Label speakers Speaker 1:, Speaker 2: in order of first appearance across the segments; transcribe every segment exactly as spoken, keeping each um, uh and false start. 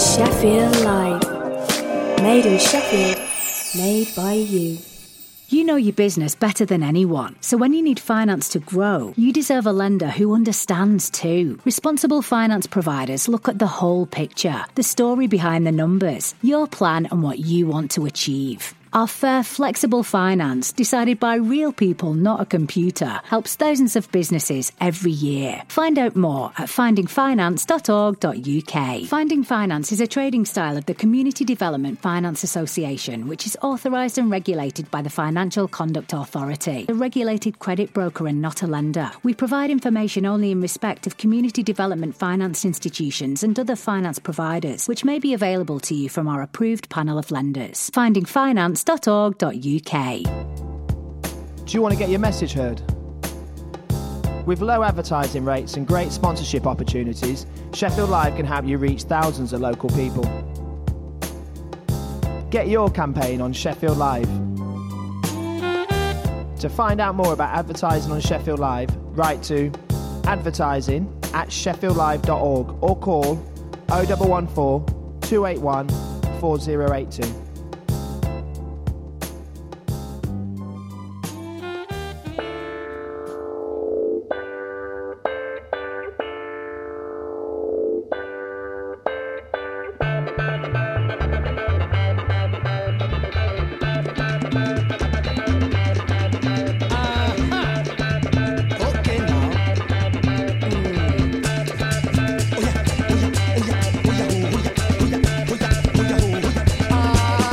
Speaker 1: Sheffield Live. Made in Sheffield. Made by you.
Speaker 2: You know your business better than anyone, so when you need finance to grow, you deserve a lender who understands too. Responsible finance providers look at the whole picture, the story behind the numbers, your plan and what you want to achieve. Our fair, flexible finance, decided by real people, not a computer, helps thousands of businesses every year. Find out more at finding finance dot org dot U K. Finding Finance is a trading style of the Community Development Finance Association, which is authorised and regulated by the Financial Conduct Authority, a regulated credit broker and not a lender. We provide information only in respect of community development finance institutions and other finance providers, which may be available to you from our approved panel of lenders. Finding Finance dot org dot U K.
Speaker 3: Do you want to get your message heard? With low advertising rates and great sponsorship opportunities, Sheffield Live can help you reach thousands of local people. Get your campaign on Sheffield Live. To find out more about advertising on Sheffield Live, write to advertising at sheffield live dot org or call oh one one four, two eight one, four oh eight two.
Speaker 4: Ah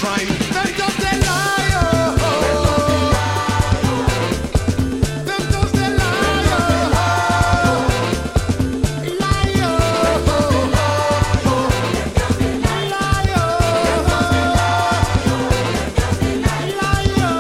Speaker 4: trying. Them just they lie, oh, oh. Them just they lie, oh, oh. Lie, oh, oh, oh. Lie, oh, oh. Lie, oh,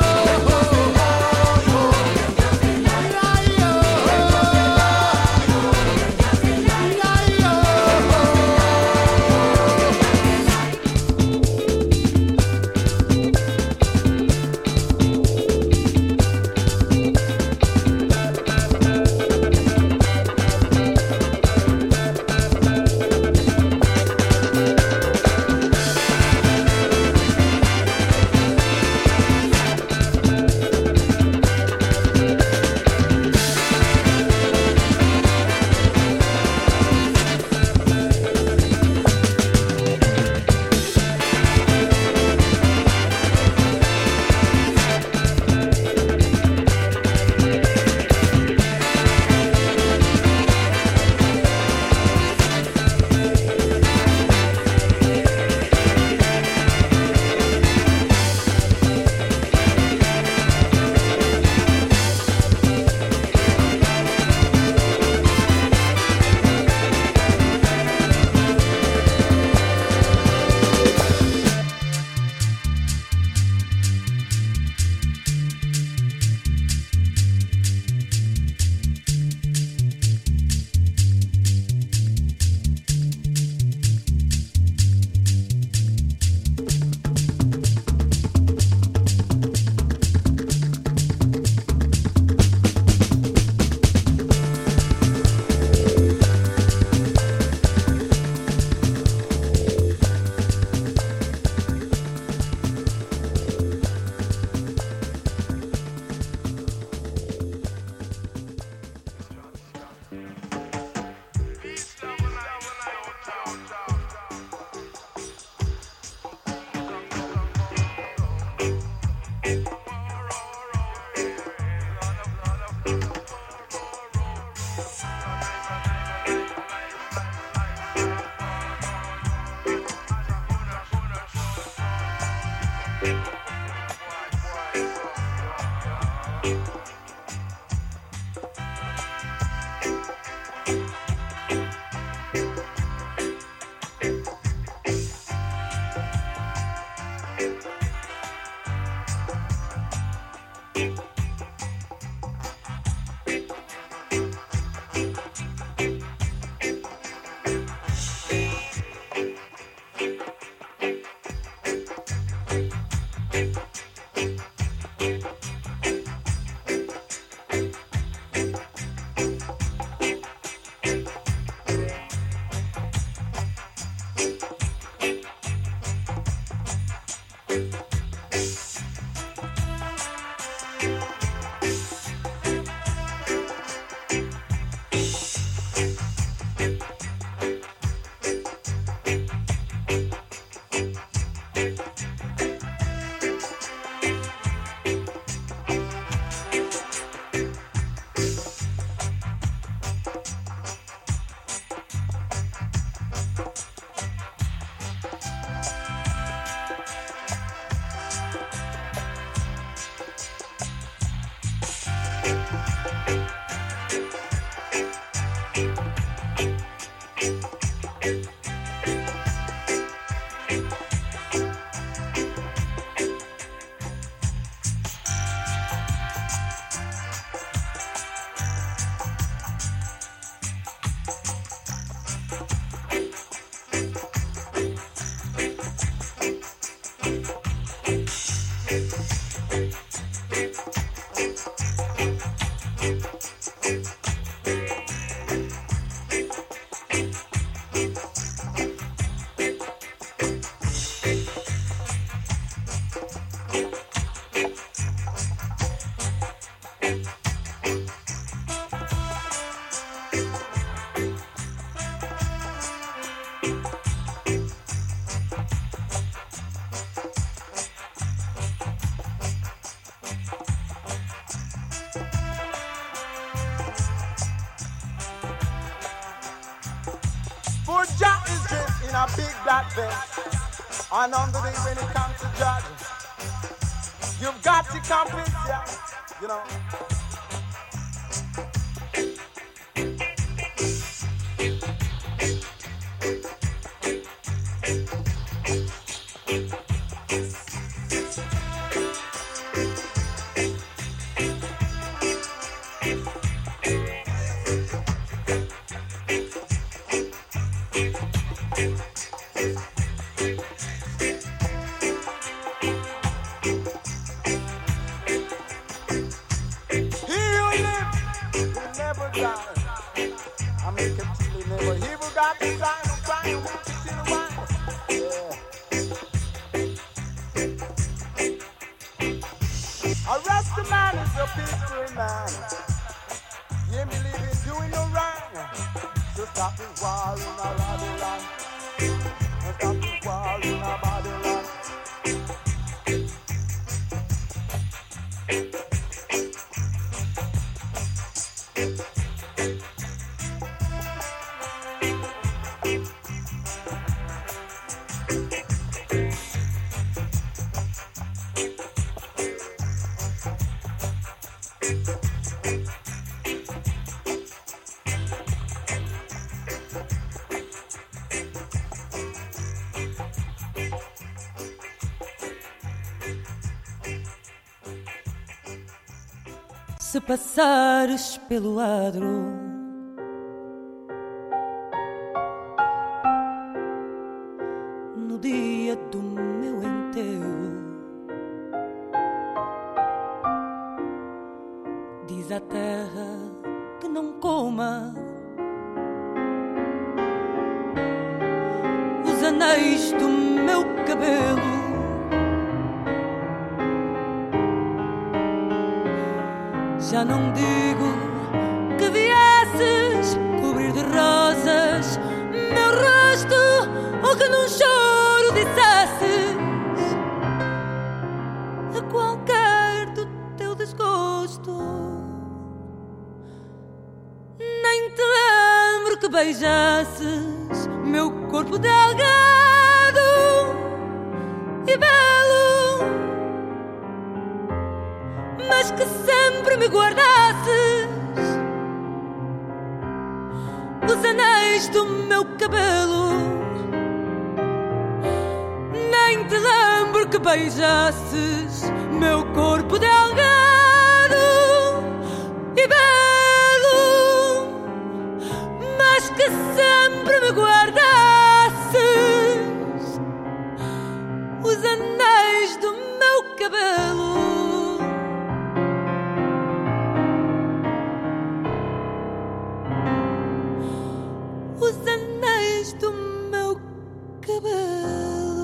Speaker 5: For Jack is dressed in a big black vest.
Speaker 4: And on the day when it comes to judge, you've got to compete, yeah, you know.
Speaker 5: Se passares pelo adro, no dia do meu enterro, diz à terra que não coma os anéis do meu cabelo. Já não digo que viesses cobrir de rosas meu rosto, ou que num choro dissesses a qualquer do teu desgosto. Nem te lembro que beijasses meu corpo delgado e belo, mas que sempre me guardasses os anéis do meu cabelo. Nem te lembro que beijasses meu corpo delgado e belo, mas que sempre me guardasses os anéis do meu cabelo. Do meu cabelo.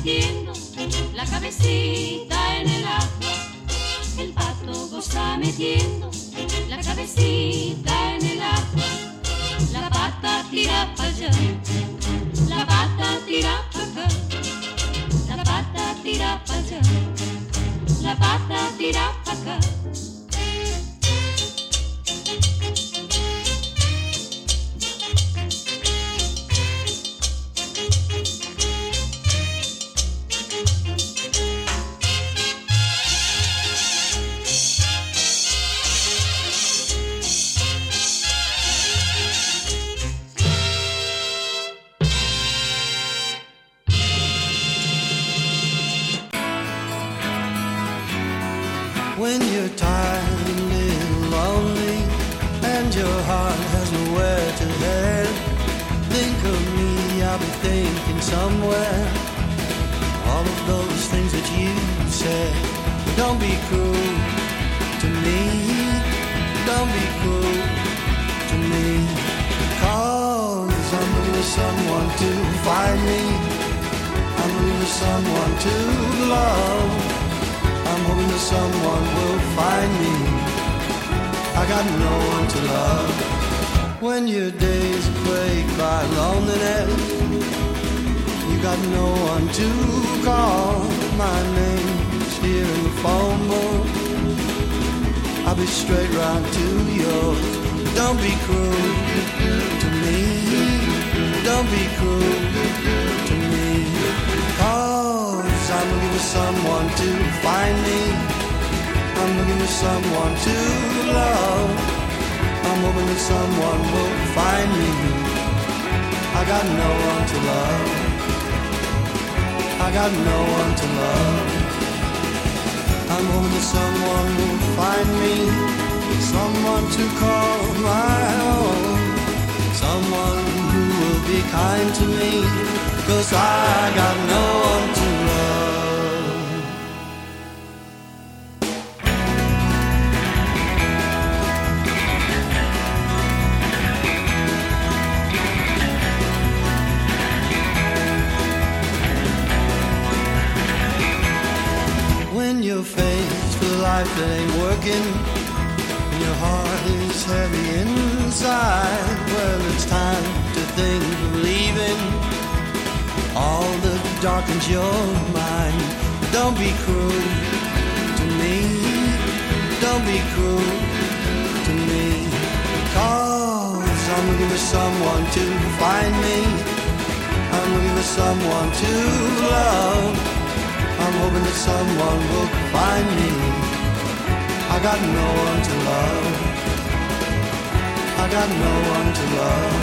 Speaker 6: metiendo la cabecita en el agua. El pato goza metiendo la cabecita en el agua. La pata tira pa' allá, la pata tira pa' acá. La pata tira pa' allá, la pata tira pa' acá.
Speaker 7: When you're tired and little lonely and your heart has nowhere to head, think of me, I'll be thinking somewhere all of those things that you said. Don't be cruel to me, don't be cruel to me, 'cause I'm looking for someone to find me, I'm looking for someone to love. I'm hoping that someone will find me. I got no one to love. When your days are plagued by loneliness, you got no one to call. My name's here in the phone book, I'll be straight round to yours. Don't be cruel to me, don't be cruel to me, 'cause I'm looking for someone to find me, I'm looking for someone to love. I'm hoping that someone will find me. I got no one to love, I got no one to love. I'm hoping that someone will find me, someone to call my own, someone who will be kind to me, 'cause I got no one to love. When you're faced with a life that ain't working, and your heart is heavy inside, well, it's time to think of leaving all that darkens your mind. Don't be cruel to me, don't be cruel to me, 'cause I'm looking for someone to find me, I'm looking for someone to love. I'm hoping that someone will find me. I got no one to love, I got no one to love,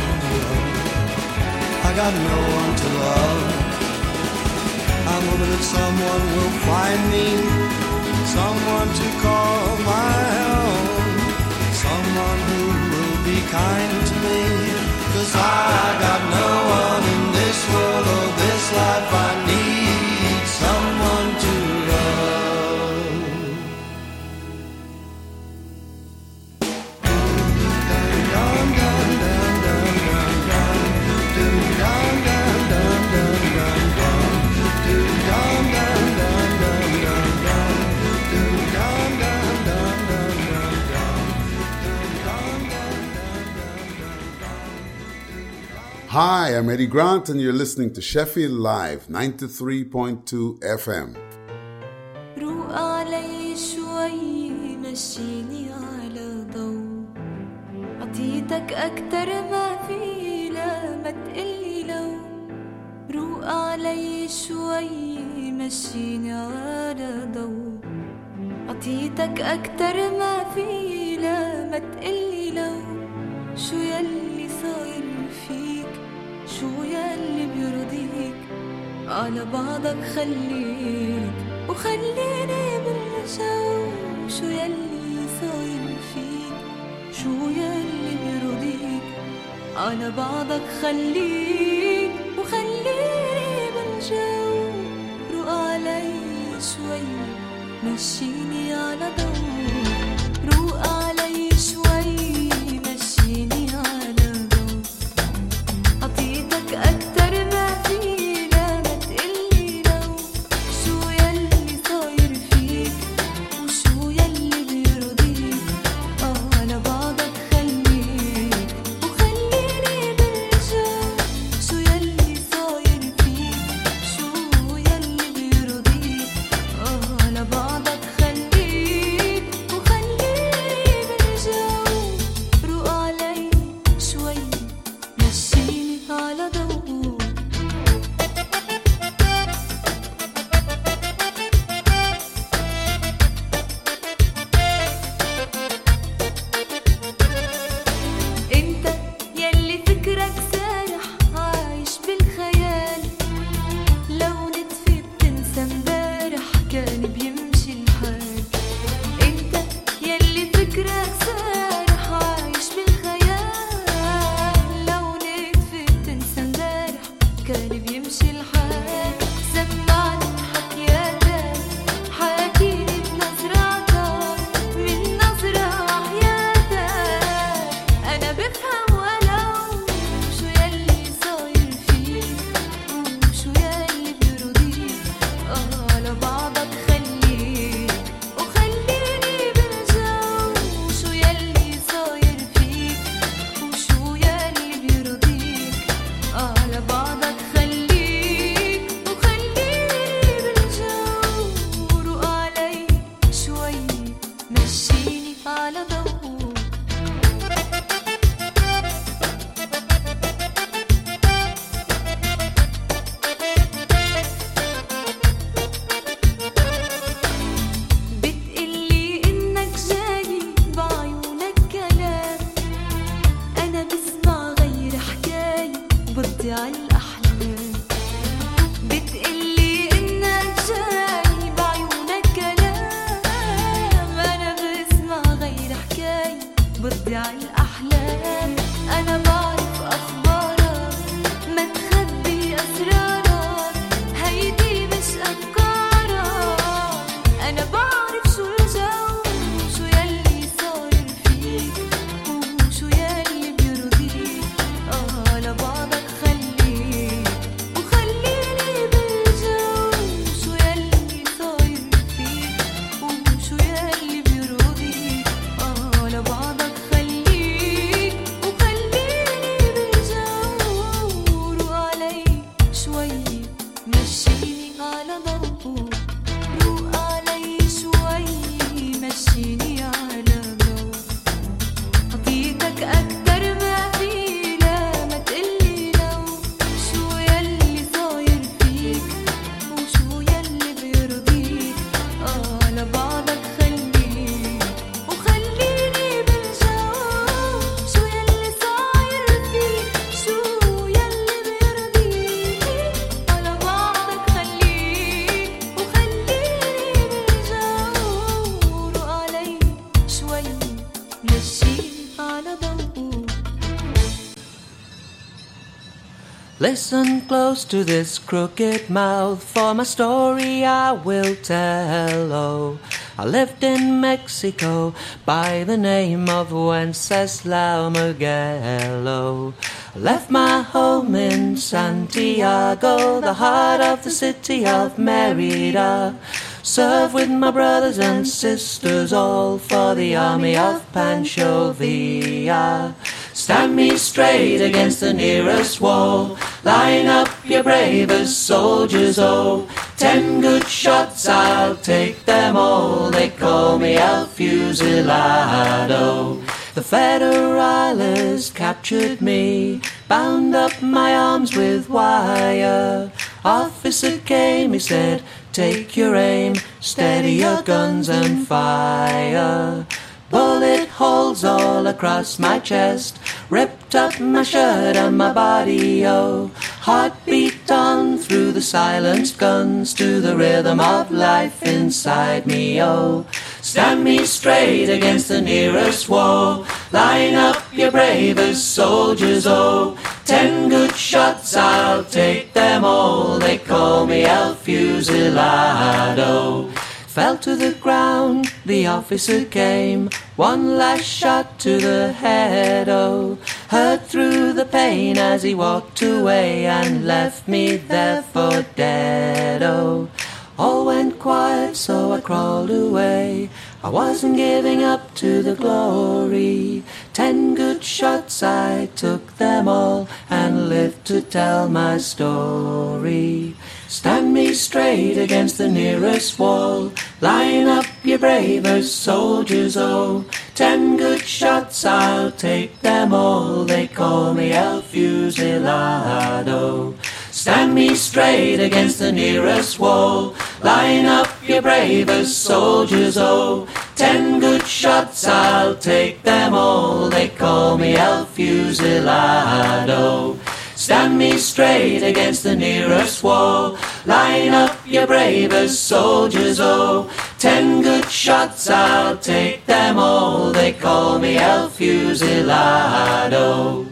Speaker 7: I got no one to love. I'm hoping that someone will find me, someone to call my own, someone who will be kind to me, 'cause I got no one in this world or this life. I need someone to love. Dun, dun, dun, dun, dun, dun, dun. Dun, dun, dun, dun, dun, dun, dun. Dun, dun, dun, dun, dun, dun, dun. Dun, dun, dun, dun, dun, dun, dun. Dun, dun, dun, dun, dun.
Speaker 8: Hi, I'm Eddie Grant, and you're listening to Sheffield Live, ninety-three point two F M.
Speaker 5: روق علي شوي مشيني على ضوء عطيتك أكتر ما في لا ما تقلي لو روق علي شوي مشيني على ضوء عطيتك أكتر ما في لا ما تقلي لو شو يلي صاير فيك شو يلي بيرضيك على بعضك خليك وخليني بالجو شو يلي صاير فيك شو يلي بيرضيك على بعضك خليك وخليني بالجو روق علي شوي مشيني على ضوء روق علي شوي مشيني على ضوء عطيتك أكتر ما في لا ما تقلي لو
Speaker 9: بردي عالأحلام بتقلي إنك جاي بعيونك كلام أنا بسمع غير حكاية بردي عالأحلام أنا بعرف أخبارك ما تخبي أسرارك هيدي مش أفكارك أنا بعرف شو الجو شو يلي صاير فيك وشو يلي بيرضيك آه لبعضك خليك وخليني بالجو شو يلي صاير فيك وشو يلي بيرضيك آه لبعضك خليك وخليني بالجو روق علي شوي مشيني على ضوء روق علي شوي مشيني على ضوء أعطيتك أكتر ما في لا ما تقلي لو شو يلي صاير فيك وشو يلي بيرضيك آه لبعضك خليك وخليني بالجو شو يلي صاير فيك شو يلي بيرضيك آه لبعضك خليك وخليني بالجو روق علي شوي مشيني على ضوء
Speaker 10: Listen close to this crooked mouth, for my story I will tell. Oh, I lived in Mexico by the name of Wenceslao Mugello. I left my home in Santiago, the heart of the city of Merida. Served with my brothers and sisters, all for the army of Pancho Villa. Stand me straight against the nearest wall, line up your bravest soldiers, oh. Ten good shots, I'll take them all, they call me El Fusilado. The Federales captured me, bound up my arms with wire. Officer came, he said, take your aim, steady your guns and fire. Bullet holes all across my chest, ripped up my shirt and my body, oh. Heartbeat on through the silenced guns to the rhythm of life inside me, oh. Stand me straight against the nearest wall, line up your bravest soldiers, oh. Ten good shots, I'll take them all, they call me El Fusilado. Fell to the ground, the officer came, one last shot to the head, oh. Heard through the pain as he walked away and left me there for dead, oh. All went quiet, so I crawled away. I wasn't giving up to the glory. Ten good shots, I took them all and lived to tell my story. Stand me straight against the nearest wall, line up your bravest soldiers, oh. Ten good shots, I'll take them all, they call me El Fusilado. Stand me straight against the nearest wall, line up your bravest soldiers, oh. Ten good shots, I'll take them all, they call me El Fusilado. Stand me straight against the nearest wall, line up your bravest soldiers, oh. Ten good shots, I'll take them all, they call me El Fusilado.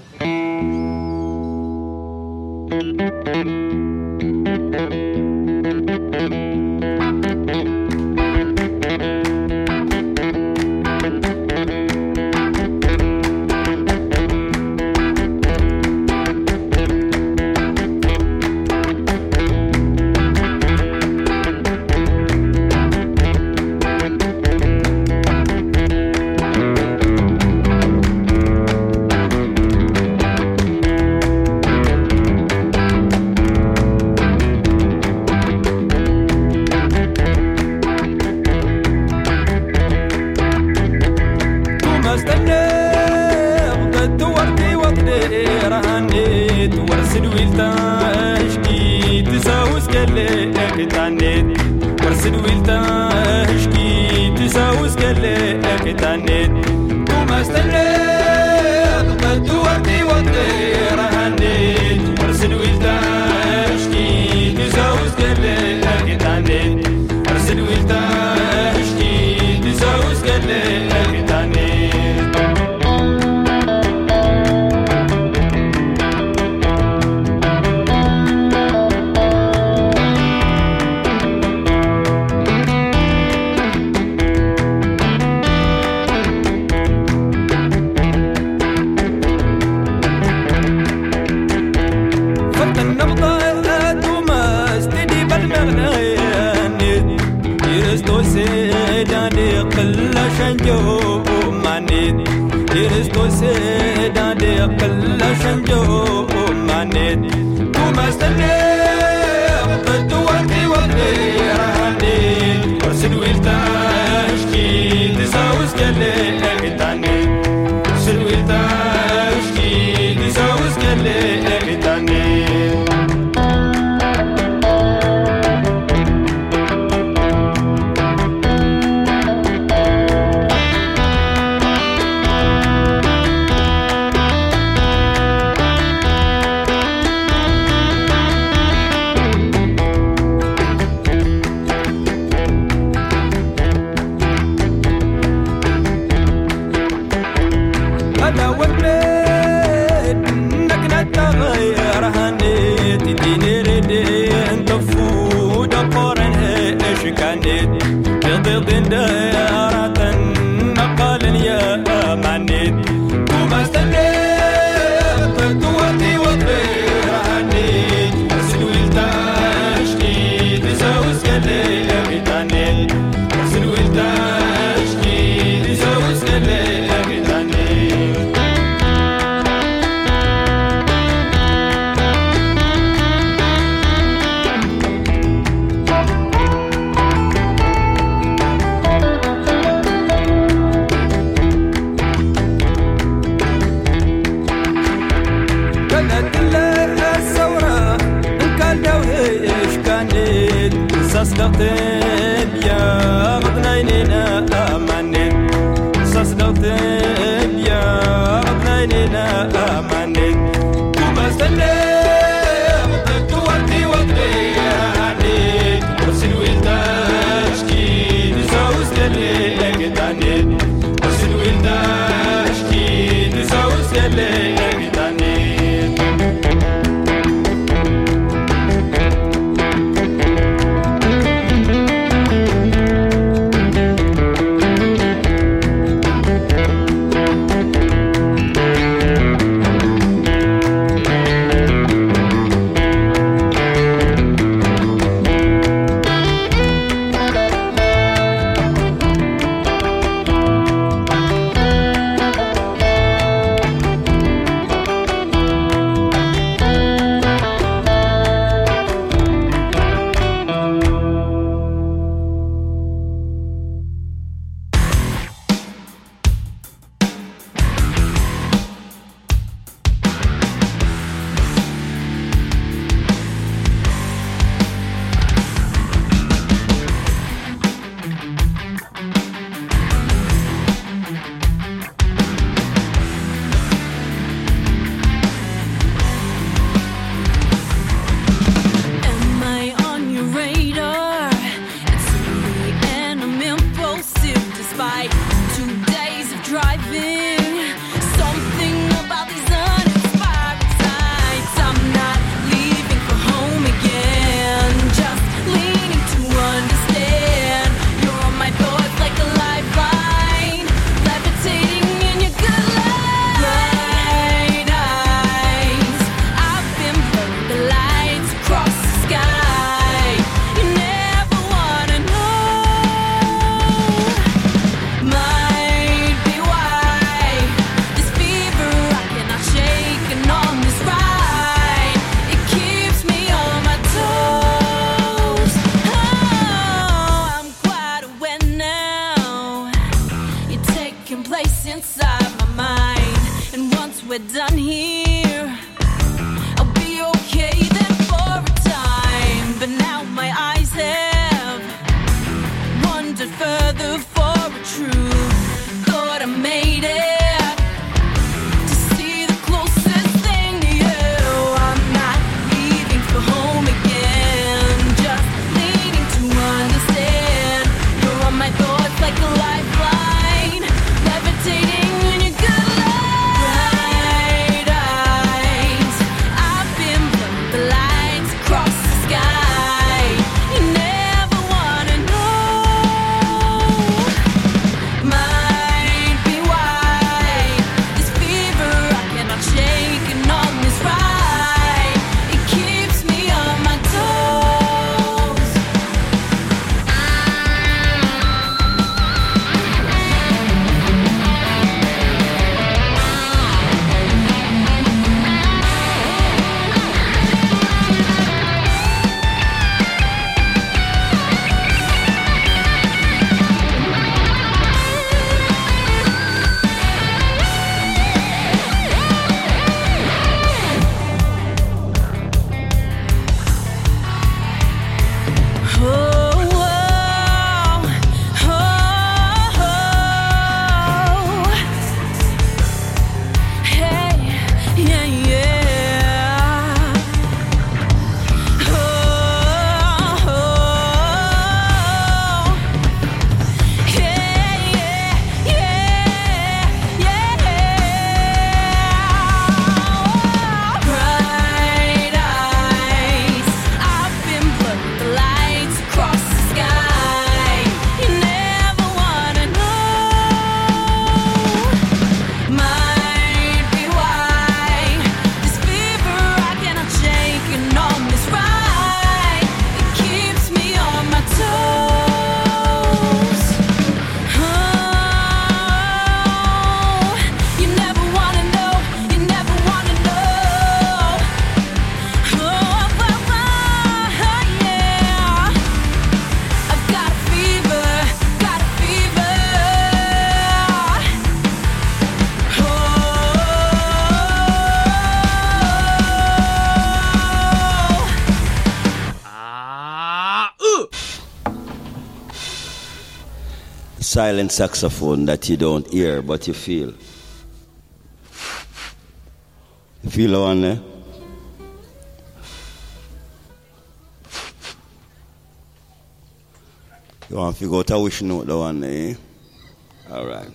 Speaker 11: النبضات وما استدي بالمغنيات يرستو سيداني قل شنجو مانيت يرستو سيداني قل شنجو مانيت وما استدي قد وقتي وقتي رانيت ورسل ويلتاشكي تساوس كالي اكتاني ورسل ويلتاشكي تساوس كالي اكتاني
Speaker 12: silent saxophone that you don't hear but you feel. You feel the one there? You want to figure out a wish note the one there, eh? All right.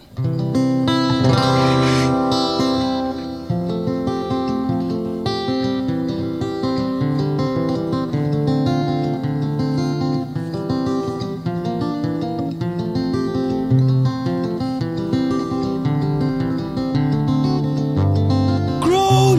Speaker 13: Grown,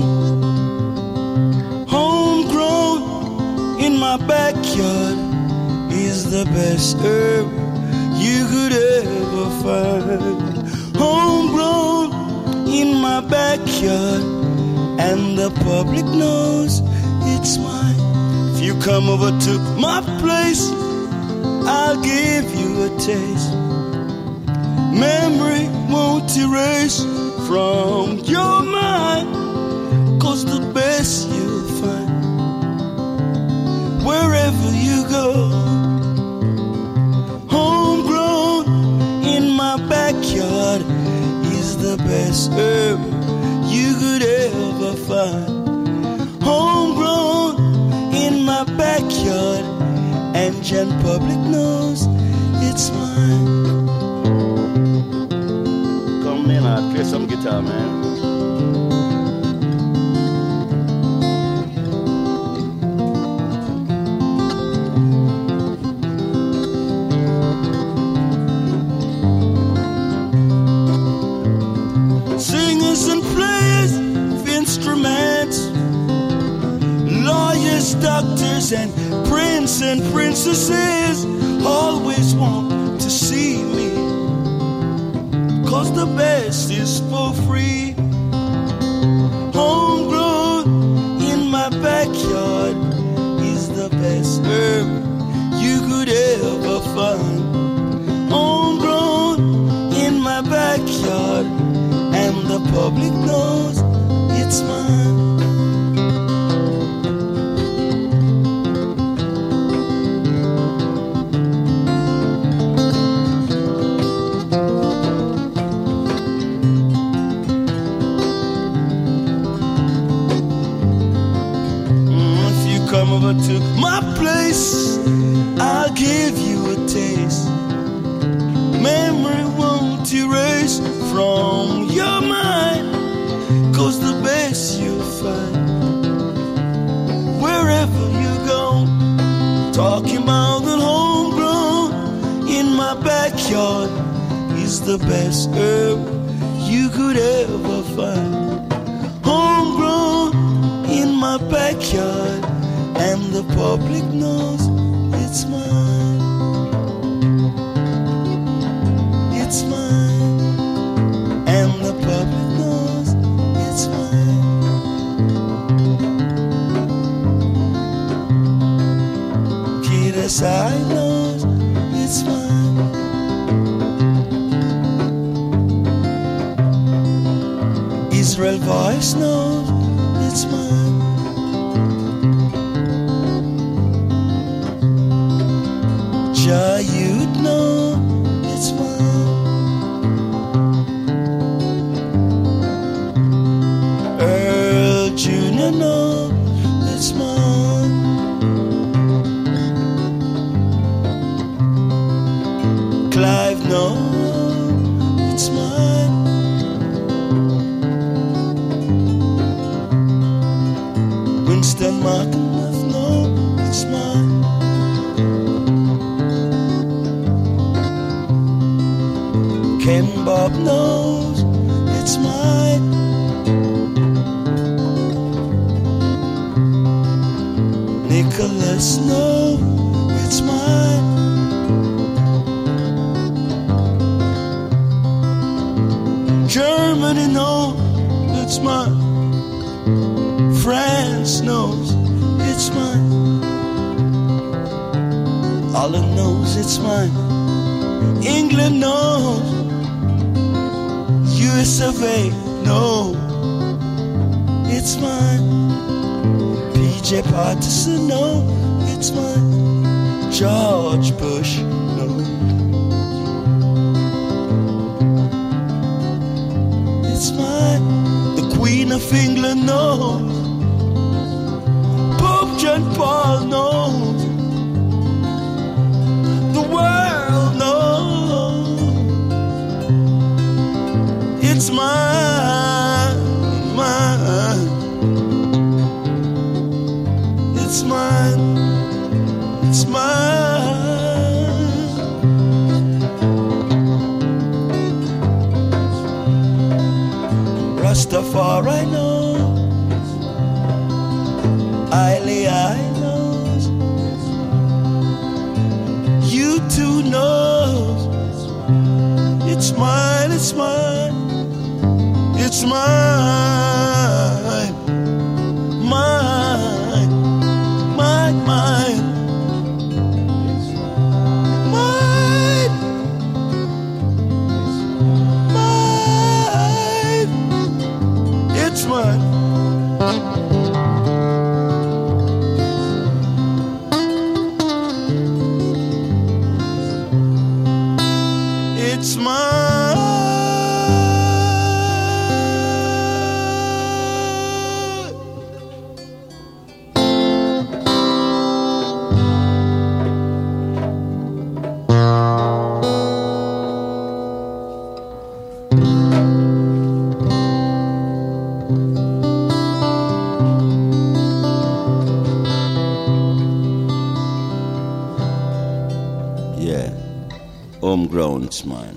Speaker 13: homegrown in my backyard is the best herb you could ever find. Homegrown in my backyard, and the public knows it's mine. If you come over to my place, I'll give you a taste. Memory won't erase from your mind, 'cause the best you'll find wherever you go. Backyard is the best herb you could ever find. Homegrown in my backyard, and Gen Public knows it's mine.
Speaker 12: Come in and play some guitar, man.
Speaker 13: Doctors and prince and princesses always want to see me, 'cause the best is for free. Homegrown in my backyard is the best herb you could ever find. Homegrown in my backyard, and the public knows it's mine. Over to my place, I'll give you a taste. Memory won't erase from your mind, 'cause the best you'll find wherever you go. Talking about the homegrown in my backyard is the best herb you could ever find. Homegrown in my backyard, and the public knows it's mine. It's mine. And the public knows it's mine. Kidasai knows it's mine. Israel Voice knows it's mine. Ja, you'd know it's mine. Earl Junior knows it's mine. Clive knows it's mine. Winston Martin knows it's mine. Ken Bob knows it's mine. Nicholas knows it's mine. Germany knows it's mine. France knows it's mine. Holland knows it's mine. England knows. U S of A, no, it's mine. P J Patterson, no, it's mine. George Bush, no. it's mine. The Queen of England knows. Pope John Paul knows. The world knows. It's mine, mine. It's mine. It's mine. Rastafari knows. Ailey I knows. You too knows. It's mine. It's mine. It's mine. Mine. Mine. Mine. It's mine. It's mine.
Speaker 12: Yeah, homegrown, it's mine.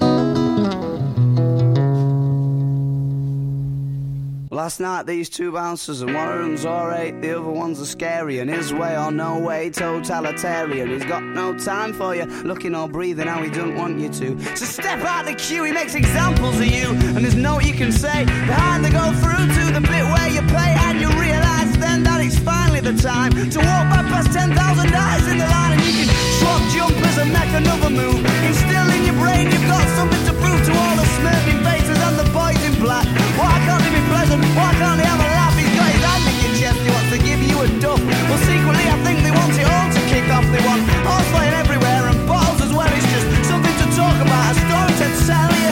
Speaker 14: Last night these two bouncers and one of them's alright, the other one's a scary, and his way or no way, totalitarian. He's got no time for you, looking or breathing how he doesn't want you to. So step out the queue, he makes examples of you, and there's no you can say. Behind they go through to the bit where you pay, and you realise then that it's finally the time to walk back past ten thousand eyes in the line, and you can swap jumpers and make another move. Instill in your brain you've got something to prove to all the smirking faces and the boys in black. Why can't he be pleasant? Why can't he have a laugh? He's got his hand in your chest, he wants to give you a duff. Well, secretly I think they want it all to kick off. They want horse flying everywhere and bottles as well. It's just something to talk about, a story to tell you.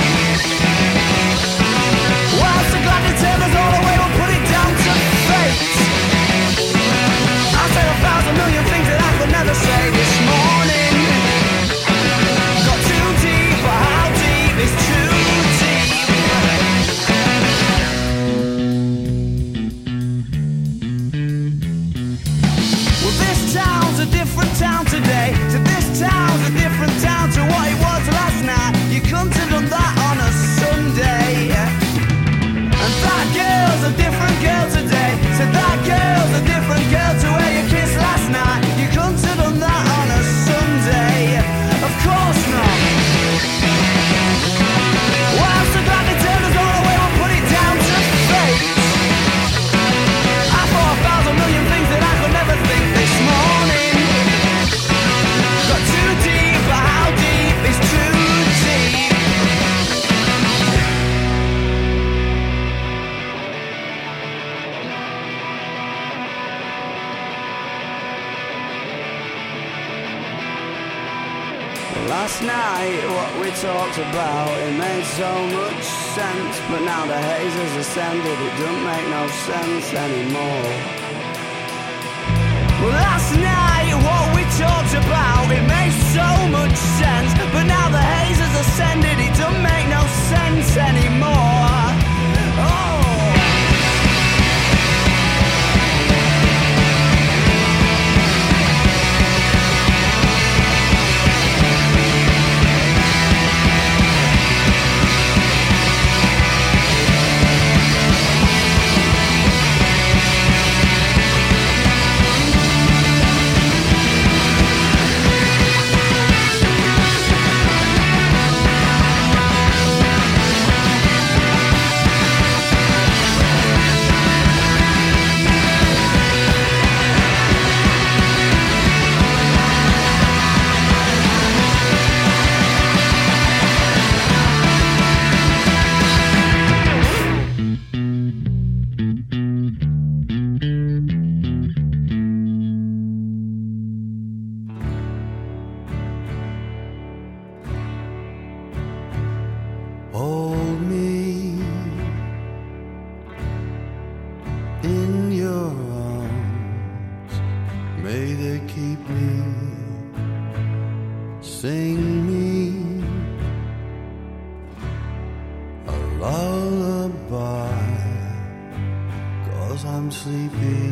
Speaker 14: Well, I'm so glad to tell us all the way, we'll put it down to fate. I said a thousand million things that I could never say this morning. Got too deep, but how deep is too deep? Well, this town's a different town today. So this town's a different town to what it was last night. You couldn't have done that on a Sunday. And that girl's a different girl today. So that girl's a different girl to where you kissed last night. You couldn't have done that on a Sunday. Of course not. Well, I'm so glad they turned us all away. We'll put it down to fate. I thought a thousand million things that I could never think this morning. Got too deep, but how deep is too deep? Last night, what we talked about, it made so much sense, but now the haze has ascended, it don't make no sense anymore. Well, last night, what we talked about, it made so much sense, but now the haze has ascended, it don't make no sense anymore. Oh!
Speaker 7: May they keep me, sing me a lullaby, 'cause I'm sleepy.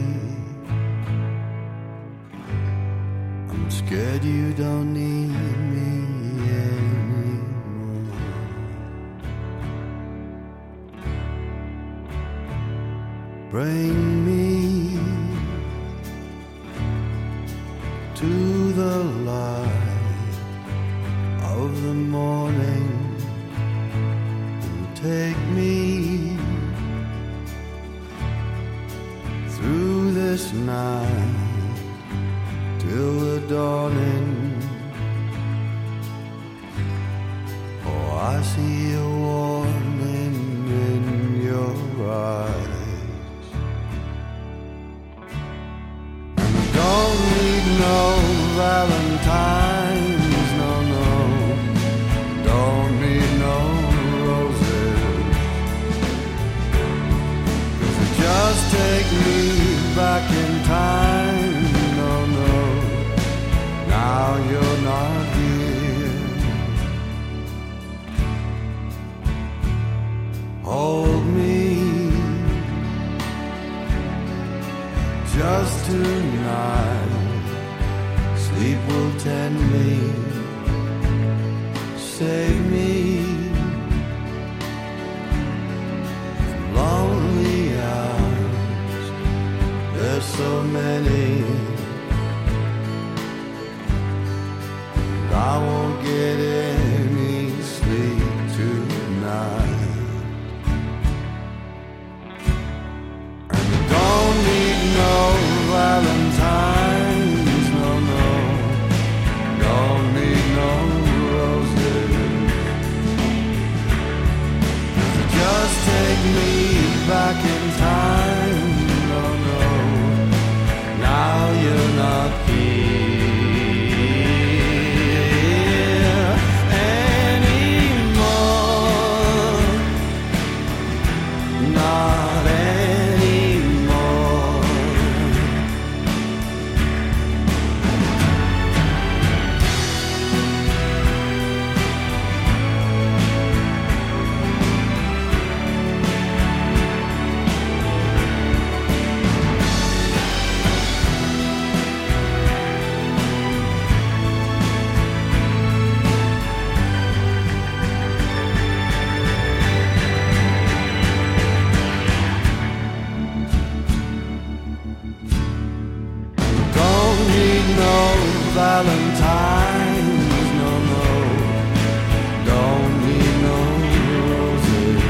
Speaker 7: I'm scared you don't need me anymore. Bring me to the light of the morning and take me through this night till the dawning. Oh, I see a warning in your eyes. And don't need no Valentine's, no, no. Don't need no roses, 'cause it just take me back in time. No, no, now you're not here. Hold me just tonight. Sleep will tend me, save me from lonely hours. There's so many, and I won't get any sleep tonight. And I don't need no Valentine's, no, no. Don't need no roses, just take me back in time. No, no, now you're not here anymore. Not anymore. Don't need no Valentine's, no, no. Don't need no roses,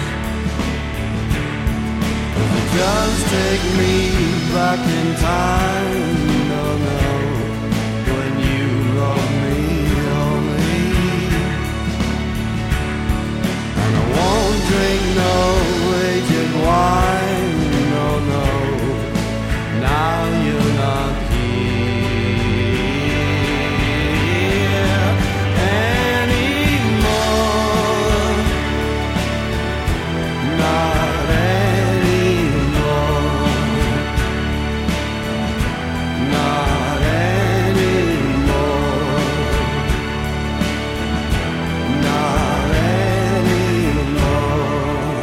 Speaker 7: 'cause it just take me back in time. No, no, when you love me only. And I won't drink no aged wine. No, no, now you're not here anymore. Not anymore. Not anymore. Not anymore.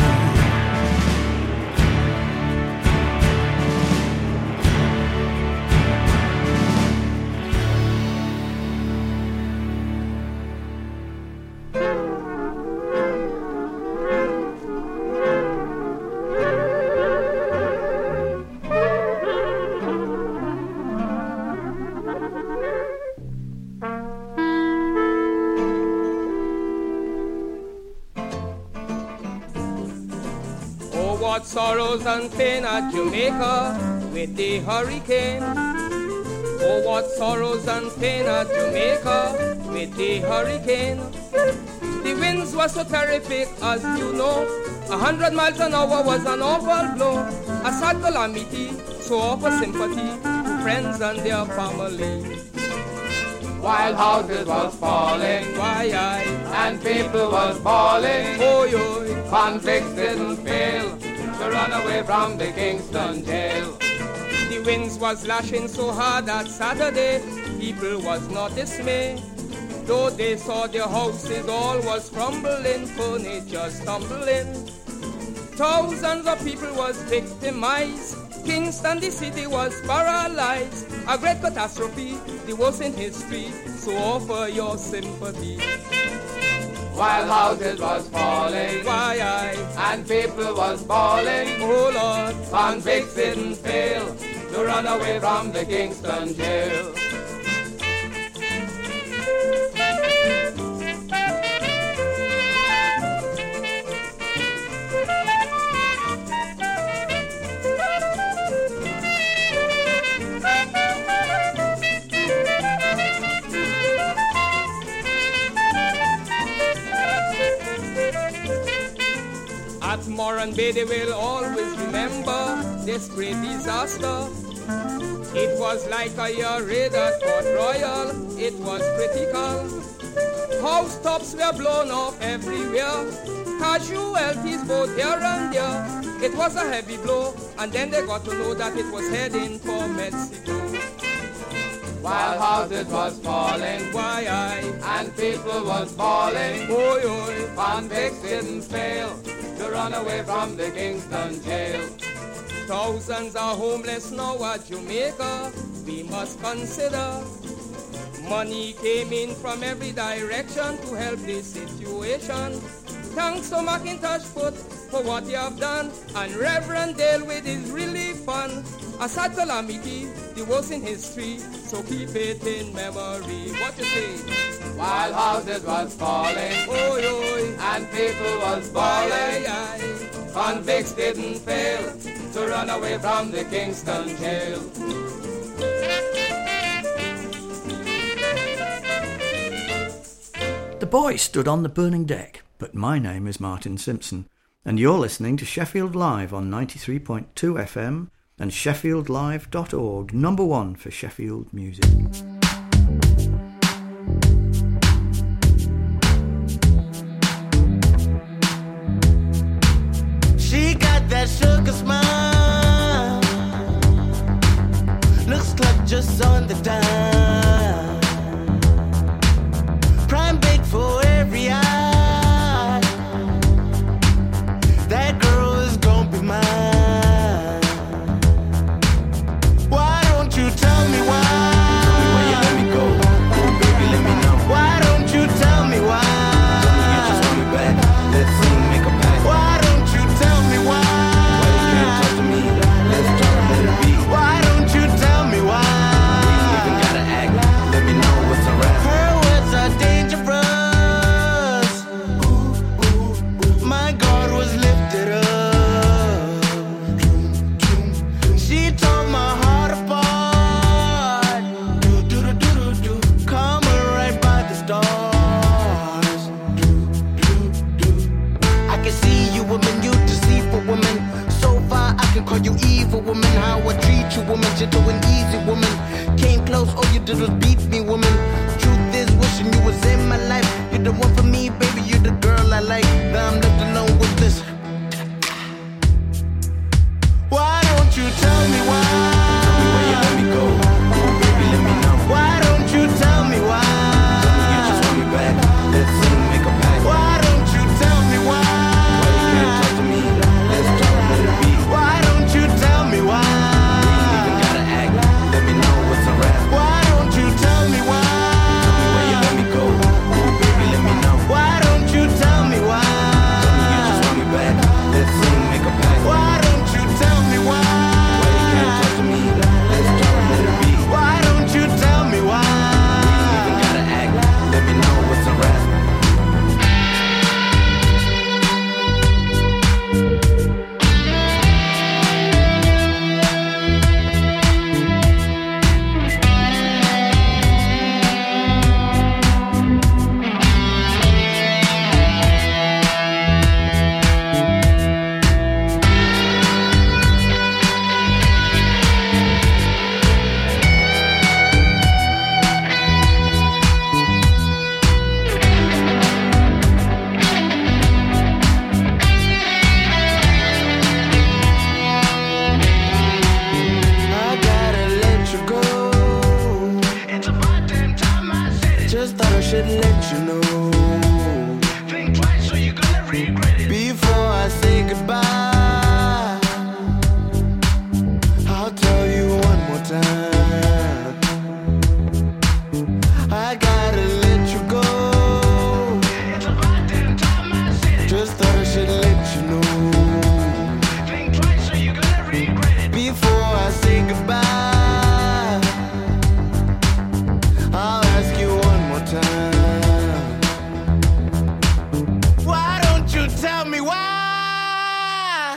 Speaker 11: Oh, what sorrows and pain at Jamaica with the hurricane. Oh, what sorrows and pain at Jamaica with the hurricane. The winds were so terrific, as you know. A hundred miles an hour was an awful blow. A sad calamity, so offer sympathy to friends and their family.
Speaker 15: While houses was falling,
Speaker 11: why I
Speaker 15: and people was bawling,
Speaker 11: oh yo,
Speaker 15: convicts didn't fail to run away from the Kingston jail.
Speaker 11: the winds was lashing so hard that Saturday, people was not dismayed. Though they saw their houses all was crumbling, furniture stumbling. Thousands of people was victimized. Kingston, the city, was paralyzed. A great catastrophe, the worst in history, so offer your sympathy.
Speaker 15: While houses was falling,
Speaker 11: why I
Speaker 15: and people was falling,
Speaker 11: oh Lord,
Speaker 15: convicts didn't fail to run away from the Kingston jail.
Speaker 11: At Moran Bay they will always remember this great disaster. It was like a year raid at Port Royal, it was critical. House tops were blown off everywhere, casualties both here and there. It was a heavy blow, and then they got to know that it was heading for Mexico.
Speaker 15: While houses was falling,
Speaker 11: why I
Speaker 15: and people was falling,
Speaker 11: oi oi,
Speaker 15: convicts didn't fail to run away from the Kingston jail.
Speaker 11: Thousands are homeless now at Jamaica, we must consider. Money came in from every direction to help this situation. Thanks to Macintosh Foot for what you have done, and Reverend Dale with his relief fund. A sad calamity, the worst in history, so keep it in memory. What you say?
Speaker 15: While houses was falling,
Speaker 11: oi oi,
Speaker 15: and people was falling, convicts didn't fail to run away from the Kingston jail.
Speaker 16: The boy stood on the burning deck, but my name is Martin Simpson, and you're listening to Sheffield Live on ninety-three point two F M and sheffield live dot org, number one for Sheffield music.
Speaker 7: She got that sugar smile, looks like just on the dime, prime bake for every eye, that girl is gonna be mine. Why don't you tell me why? Tell me why you let me go, oh baby let me know. Why don't you tell me why? Tell me you just want me back, let's sing, make a pact. Why don't you tell me why? Why you can't talk to me, let's talk, let it be. Why don't you tell me why? We ain't even gotta act, let me know what's a rap. Her words are dangerous, ooh, ooh, my guard was lifted up. She tore my heart apart, do, do, do, do, do, do. Coming right by the stars, do, do, do. I can see you woman, you deceitful woman. So far I can call you evil woman. How I treat you woman, gentle and easy woman. Came close, all you did was beat me woman. Truth is wishing you was in my life. You're the one for me baby, you're the girl I like. Now I'm left alone with this. Why don't you tell me why? Tell me why you let me go, oh baby let me know. Why don't you tell me why? Tell me you just want me back, let's sing, make a pact. Why don't you tell me why? Why you can't talk to me, let's talk, let it be. Why don't you tell me why? We ain't even gotta act, let me know what's a rap. Why don't you tell me why? Tell me why you let me go, oh baby let me know. Why don't you tell me why?
Speaker 13: should let you know. Think twice or you're gonna regret it. Before I say goodbye, I'll tell you one more time. I gotta let you go. It's about damn time I said it. Just thought I should let you know. Think twice or you're gonna regret it. Before I say goodbye, I'll ask you one more time. Why don't you tell me why?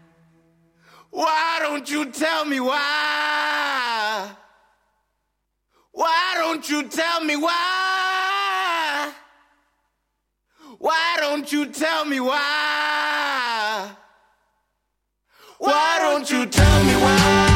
Speaker 13: Why don't you tell me why? Why don't you tell me why? Why don't you tell me why? Why don't you tell me why?